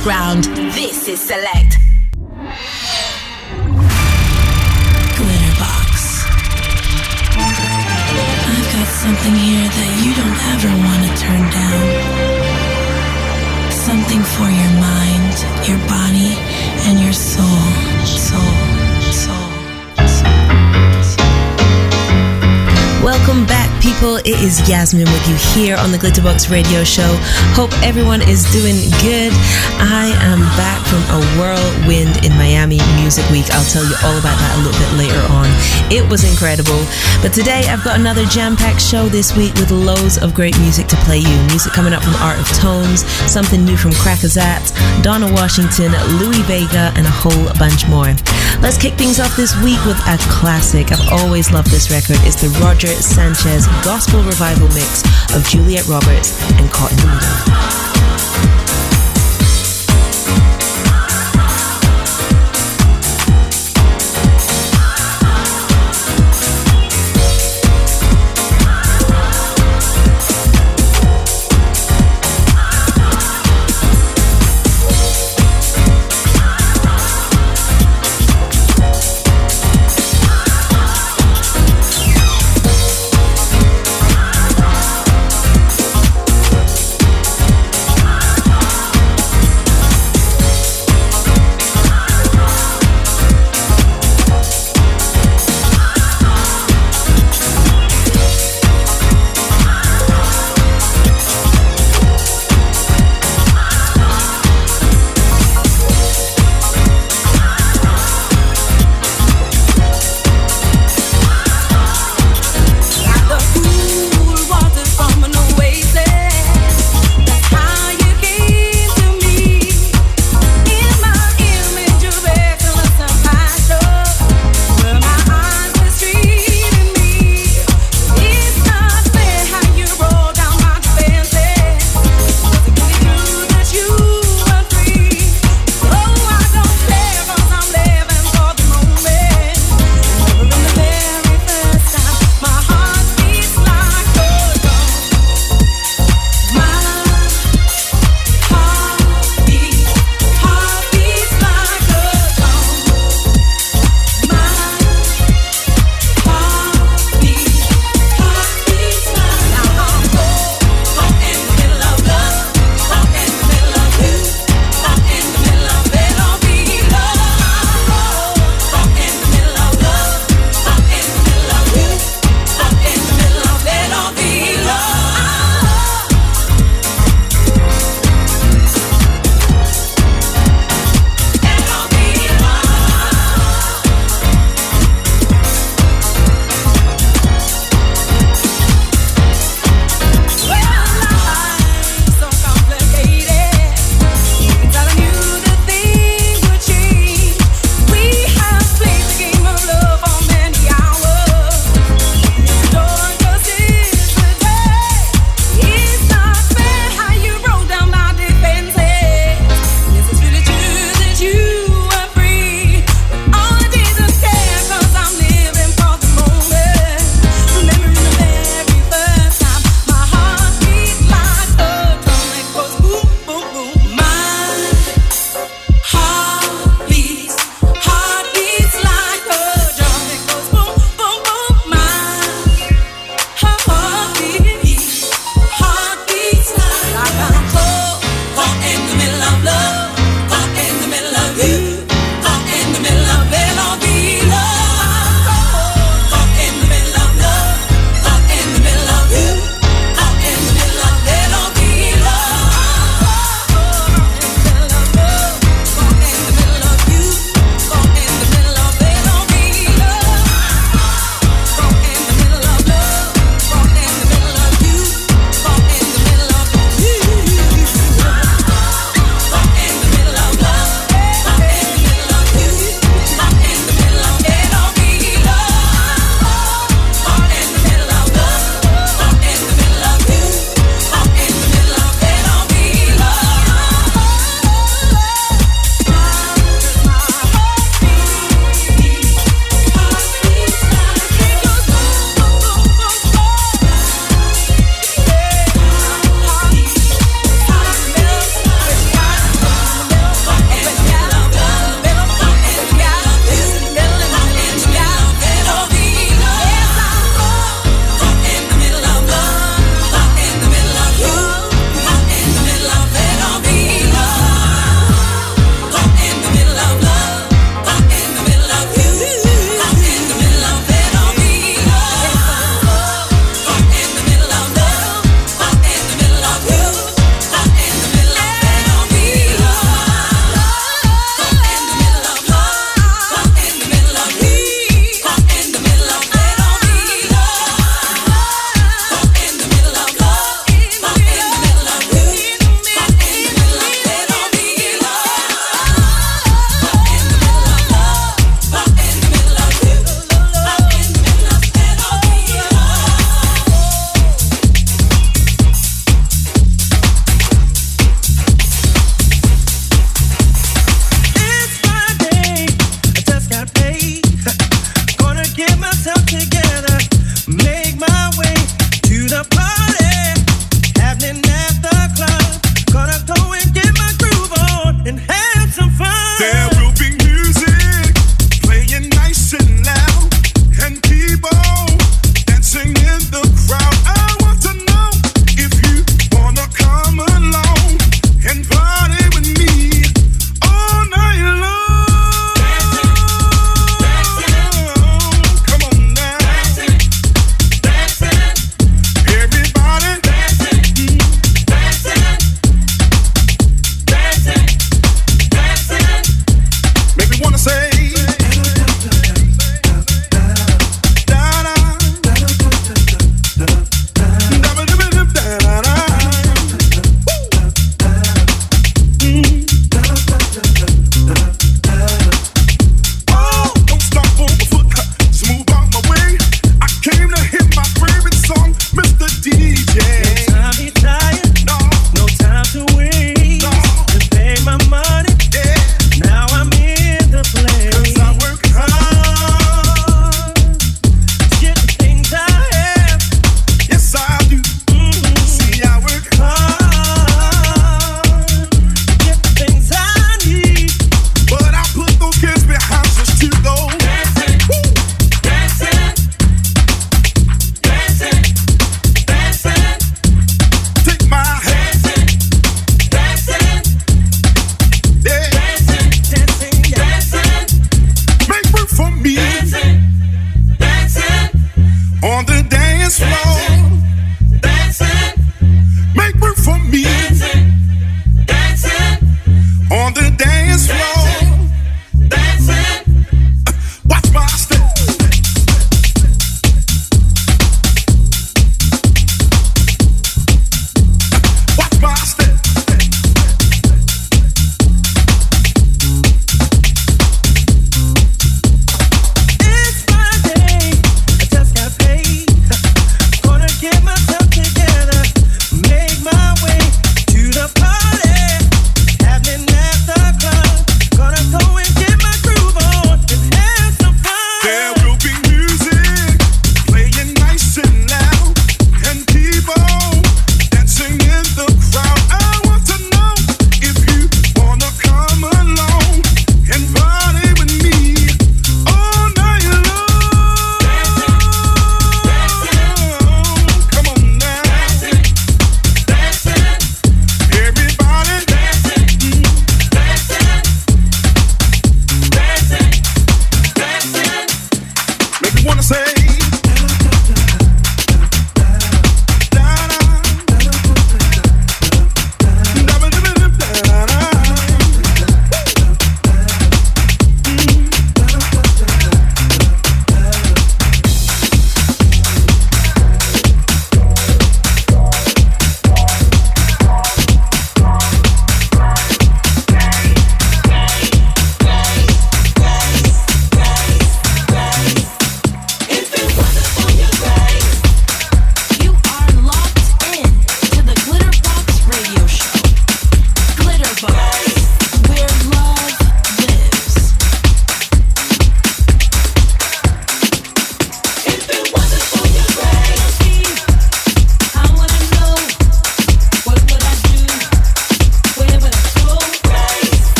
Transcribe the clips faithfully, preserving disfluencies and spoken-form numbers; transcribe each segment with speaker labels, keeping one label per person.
Speaker 1: underground. This is Select.
Speaker 2: Glitterbox. I've got something here that you don't ever want to turn down. Something for your mind, your body, and your soul. Soul, soul, soul, soul.
Speaker 3: Welcome back, people. It is Yasmin with you here on the Glitterbox Radio Show. Hope everyone is doing good. I am back from a whirlwind in Miami Music Week. I'll tell you all about that a little bit later on. It was incredible. But today I've got another jam-packed show this week with loads of great music to play you. Music coming up from Art of Tones, something new from Crackazat, Donna Washington, Louis Vega, and a whole bunch more. Let's kick things off this week with a classic. I've always loved this record. It's the Roger Sanchez Gospel Revival mix of Juliet Roberts and Caught in the Middle.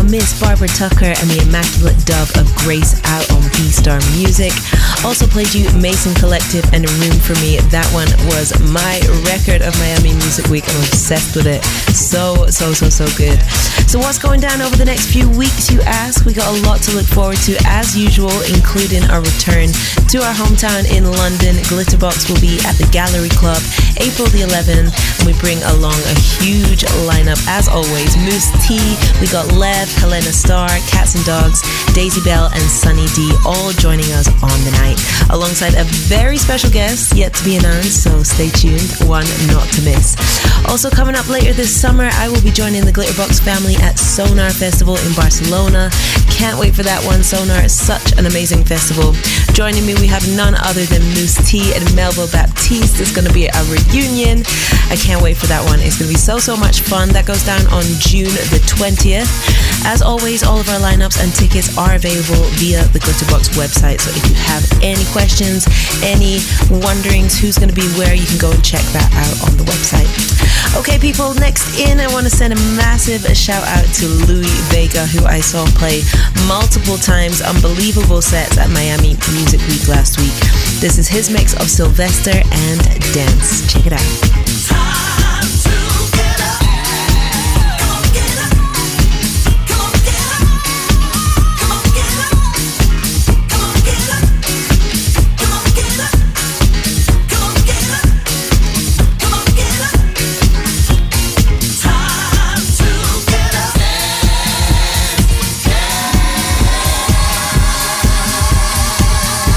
Speaker 3: a Miss Barbara Tucker and the immaculate dub of Grace out on B-Star Music. Also played you Mason Collective and Room For Me. That one was my record of Miami Music Week. I'm obsessed with it. So, so, so, so good. So what's going down over the next few weeks, you ask? We got a lot to look forward to as usual, including our return to our hometown in London. Glitterbox will be at the Gallery Club April the eleventh, and we bring along a huge lineup as always. Moose T, we got Lev, Helena Starr, Cats and Dogs, Daisy Bell and Sunny D all joining us on the night, alongside a very special guest yet to be announced, so stay tuned, one not to miss. Also coming up later this summer, I will be joining the Glitterbox family at Sonar Festival in Barcelona. Can't wait for that one. Sonar is such an amazing festival. Joining me, we have none other than Moose T and Melville Baptiste. It's going to be a reunion. I can't wait for that one. It's going to be so, so much fun. That goes down on June the twentieth. As always, all of our lineups and tickets are available via the Glitterbox website. So if you have any questions, any wonderings who's going to be where, you can go and check that out on the website. Okay, people, next in, I want to send a massive shout out to Louis Vega, who I saw play multiple times, unbelievable sets at Miami Music Week last week. This is his mix of Sylvester and Dance. Check it out.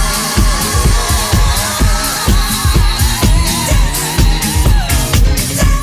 Speaker 4: Dance.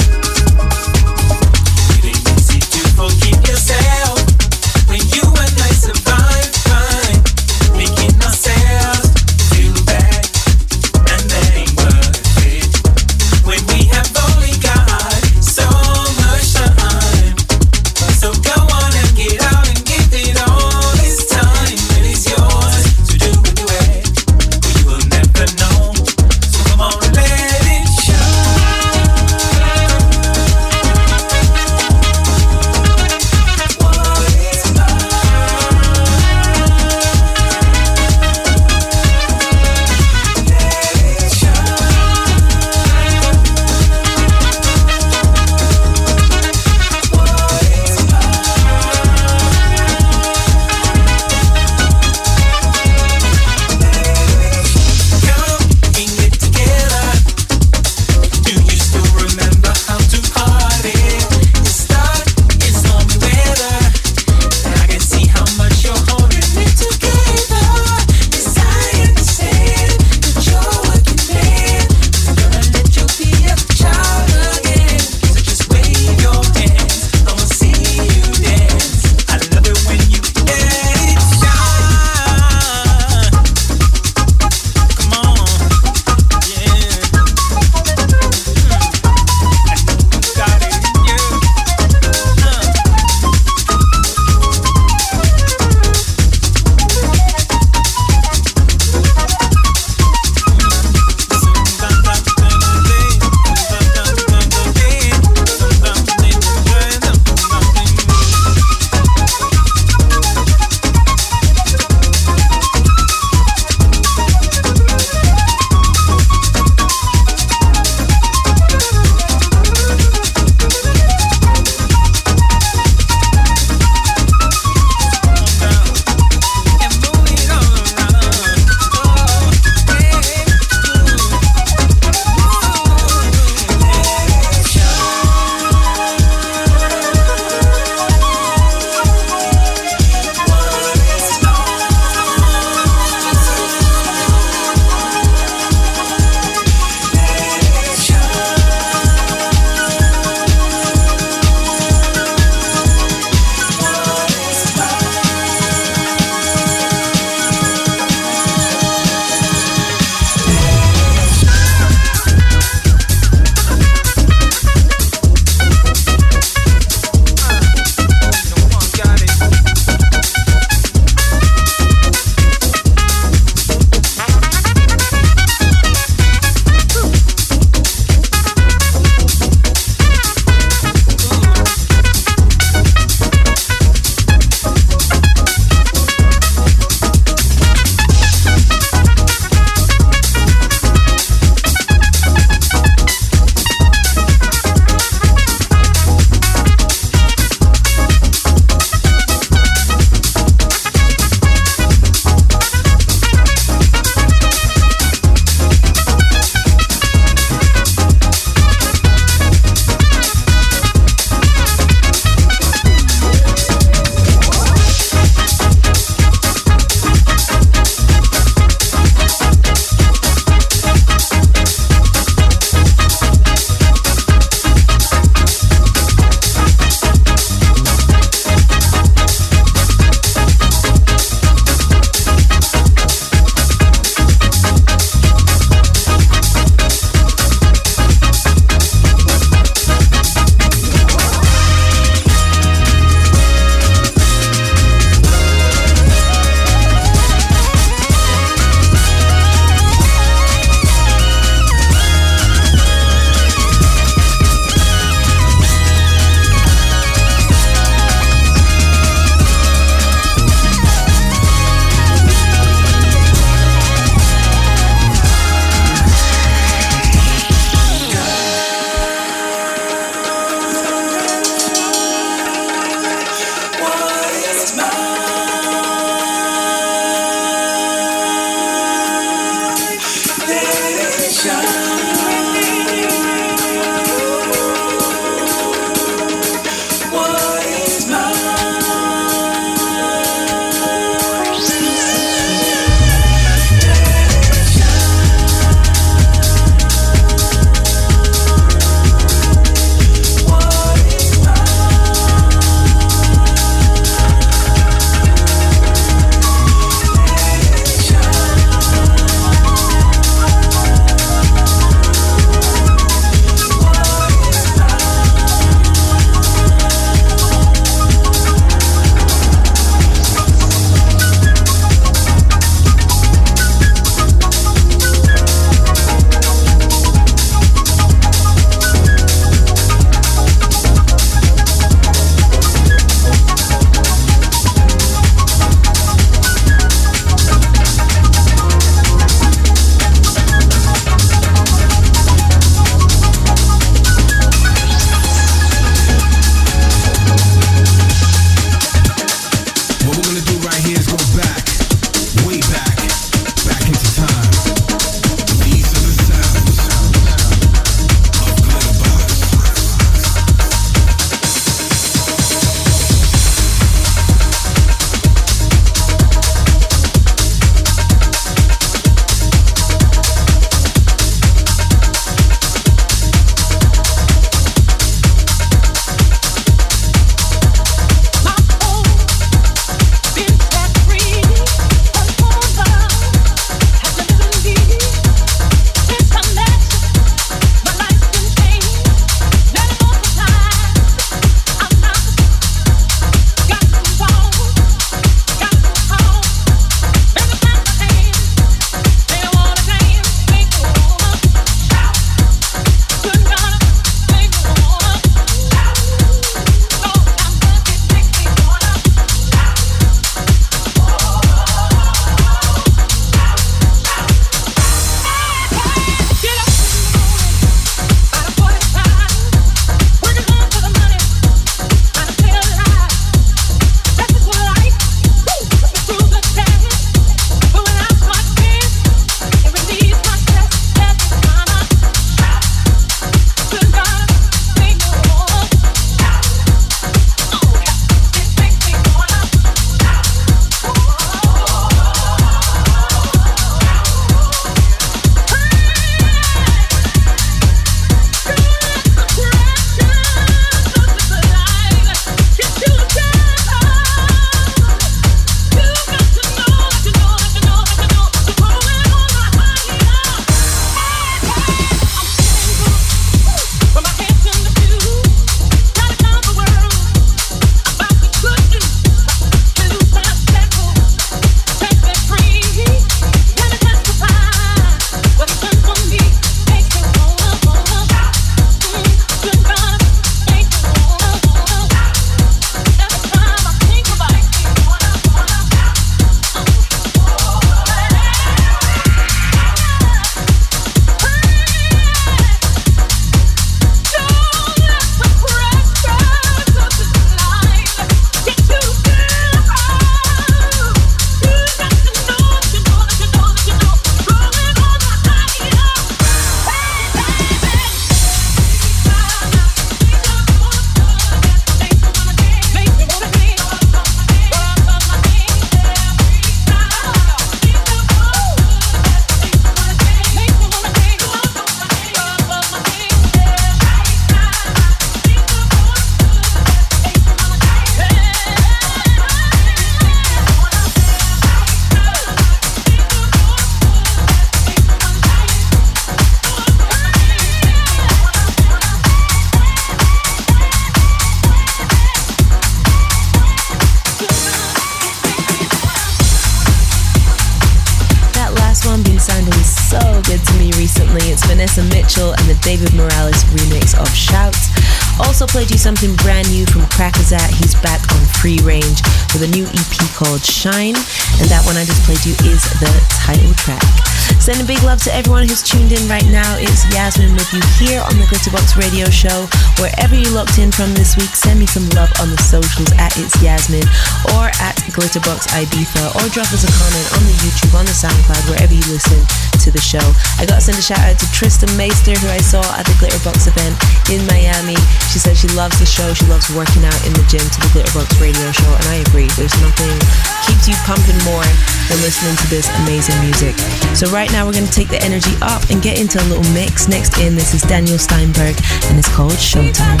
Speaker 3: Family. It's Vanessa Mitchell and the David Morales remix of Shout. Also played you something brand new from Crackazat. He's back on Free Range with a new E P called Shine, and that one I just played you is the title track. Sending big love to everyone who's tuned in right now. It's Yasmin with you here on the Glitterbox Radio Show. Wherever you locked in from this week, send me some love on the socials at It's Yasmin or at Glitterbox Ibiza, or drop us a comment on the YouTube, on the SoundCloud, wherever you listen to the show. I gotta send a shout out to Tristan Meister, who I saw at the Glitterbox event in Miami. She said she loves the show, she loves working out in the gym to the Glitterbox Radio Show, and I agree. There's nothing keeps you pumping more than listening to this amazing music. So right now we're going to take the energy up and get into a little mix. Next in, this is Daniel Steinberg, and it's called Showtime.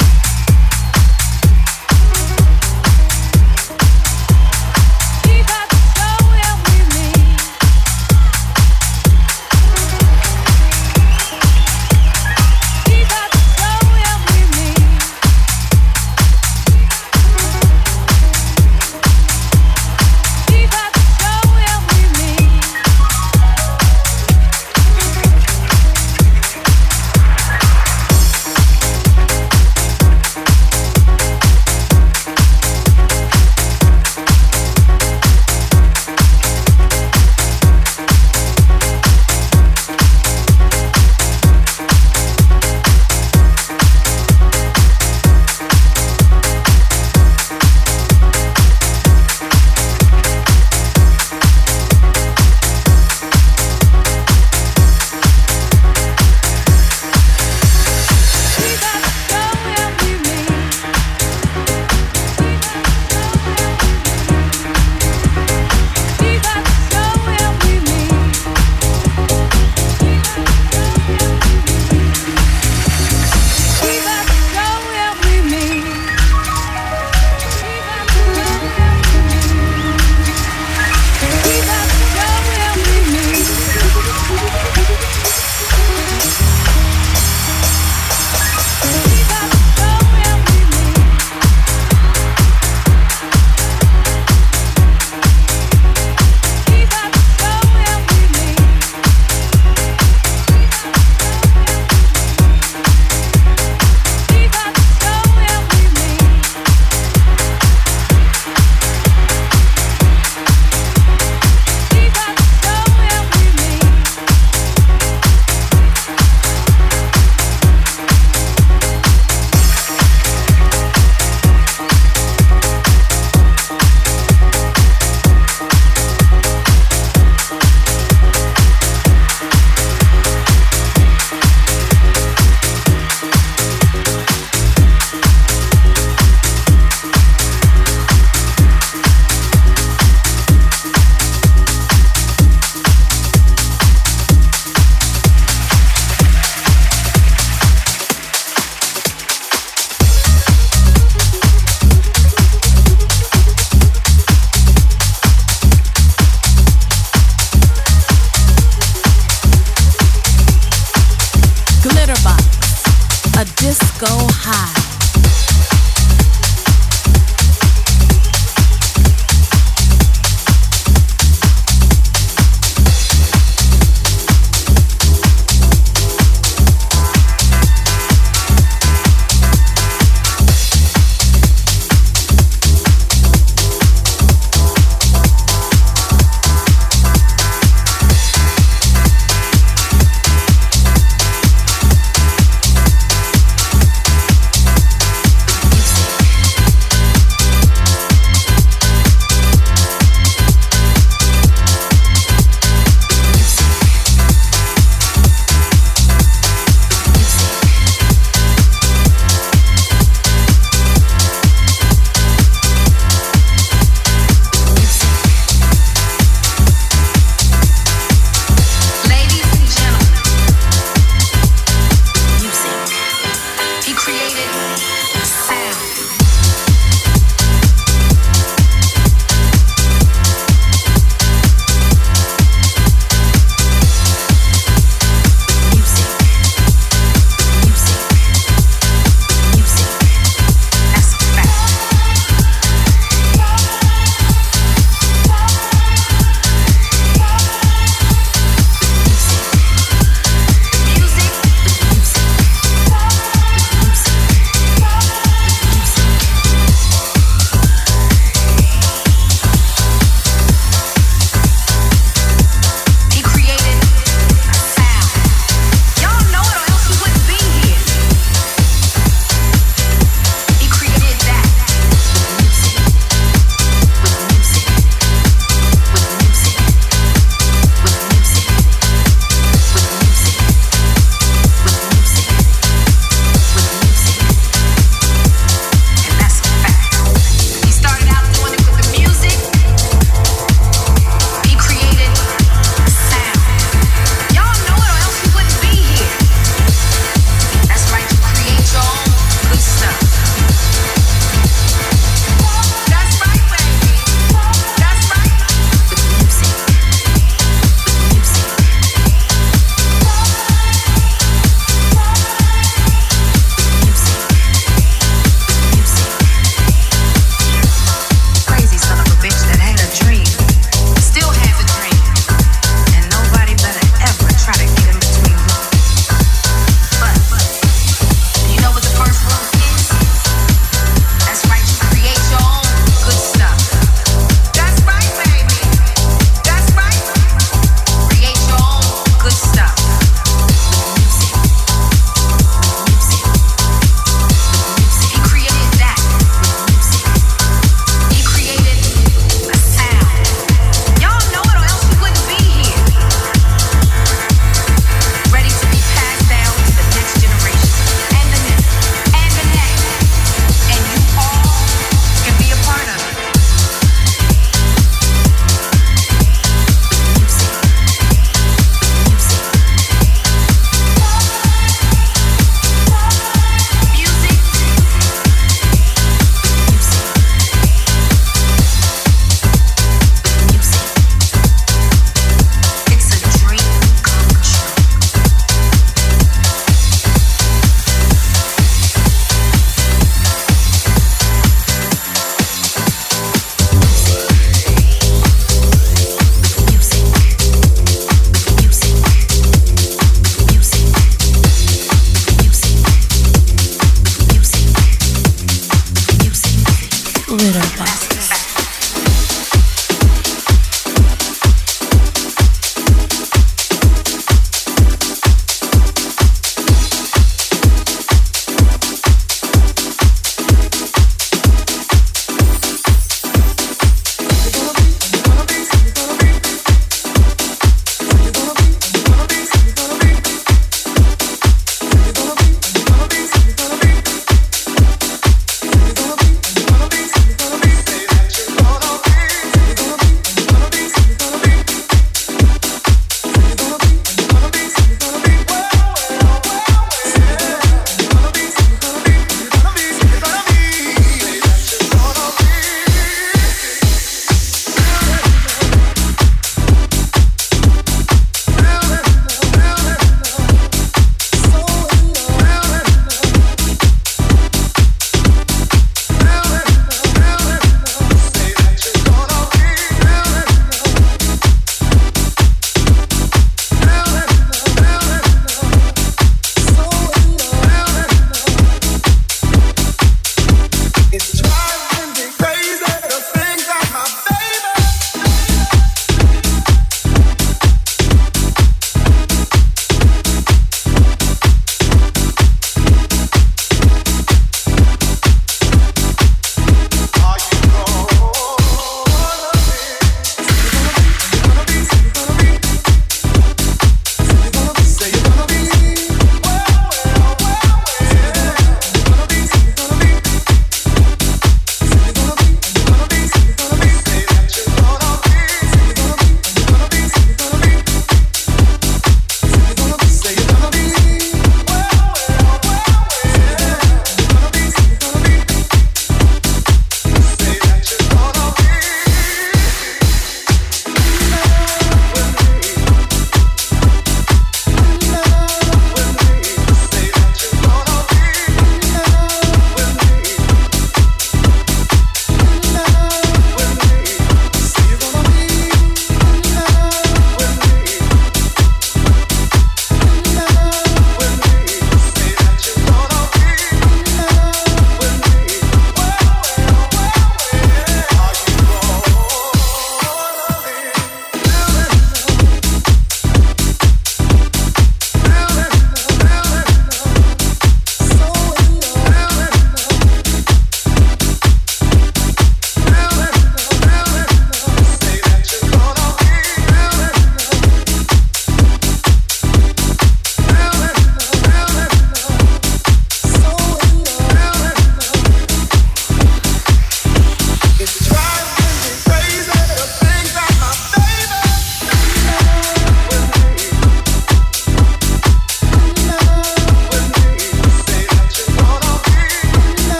Speaker 4: Keep up.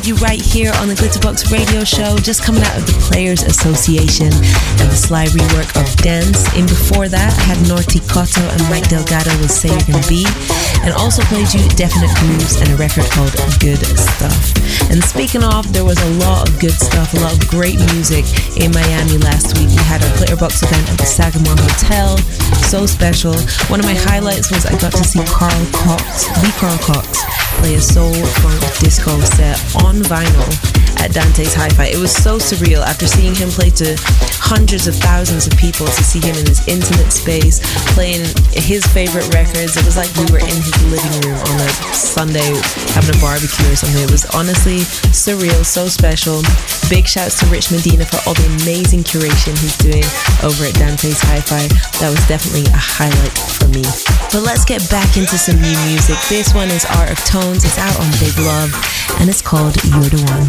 Speaker 3: with you right here on the Glitterbox Radio Show, just coming out of the Players Association and the Sly rework of Dance. In before that, I had Norty Cotto and Mike Delgado with Say You're Gonna Be, and also played you Definite Grooves and a record called Good Stuff. And speaking of, there was a lot of good stuff, a lot of great music in Miami last week. We had our Glitterbox event at the Sagamore Hotel, so special. One of my highlights was I got to see Carl Cox, the Carl Cox, play a soul funk disco set on vinyl at Dante's Hi-Fi. It was so surreal after seeing him play to hundreds of thousands of people, to see him in this intimate space playing his favorite records. It was like we were in his living room on a Sunday having a barbecue or something. It was honestly surreal, so special. Big shouts to Rich Medina for all the amazing curation he's doing over at Dante's Hi-Fi. That was definitely a highlight for me. But let's get back into some new music. This one is Art of Tones. It's out on Big Love and it's called You're the One.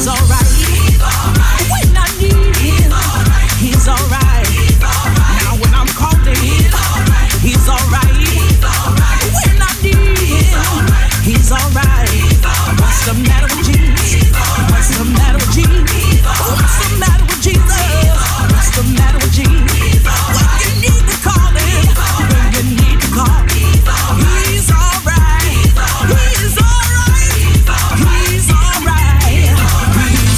Speaker 4: He's alright. When I need him, he's alright. Now when I'm calling, he's alright. When I need him, he's alright. What's the matter with Jesus? What's the matter with Jesus? What's the matter with Jesus? What's the matter with Jesus? When you need to call him, when you need to call him, he's alright. He's alright. He's alright. He's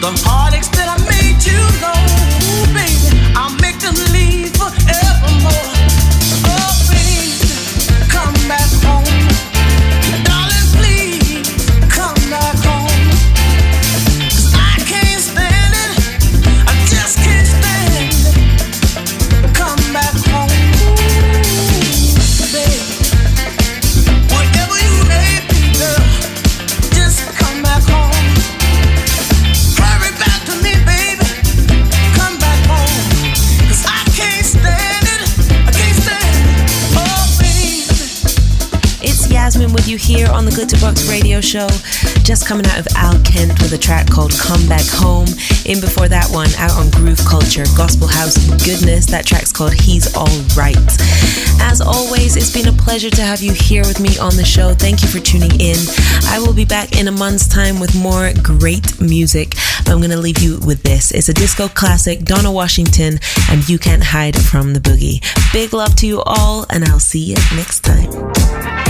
Speaker 4: The heartaches that I made you know, baby, I'll make them leave forevermore. Oh, baby, come back home. Darling, please, come back home. 'Cause I can't stand it. I just can't stand it. Come back home. Baby, whatever you may be, girl, just come back home. Hurry back to me, baby. Come back home. 'Cause I can't stand it. I can't stand it. Oh, baby.
Speaker 3: It's Yasmin with you here on the Glitterbox Radio Show. Just coming out of Al Kent with a track called Come Back Home. In before that one, out on Groove Culture, Gospel House Goodness. That track's called He's Alright. As always, it's been a pleasure to have you here with me on the show. Thank you for tuning in. I will be back in a month's time with more great music. I'm going to leave you with this. It's a disco classic, Donna Washington, and You Can't Hide from the Boogie. Big love to you all, and I'll see you next time.